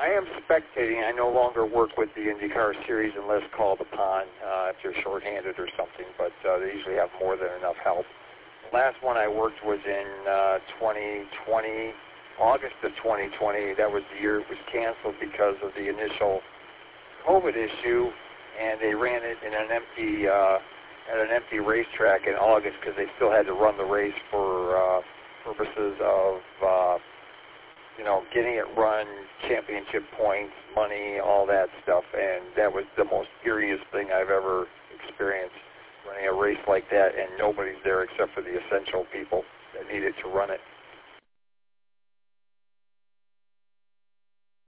I am spectating. I no longer work with the IndyCar Series unless called upon if you're shorthanded or something, but they usually have more than enough help. The last one I worked was in 2020, August of 2020. That was the year it was canceled because of the initial COVID issue, and they ran it in an empty at an empty racetrack in August because they still had to run the race for purposes of getting it run, championship points, money, all that stuff. And that was the most eeriest thing I've ever experienced, running a race like that, and nobody's there except for the essential people that needed to run it.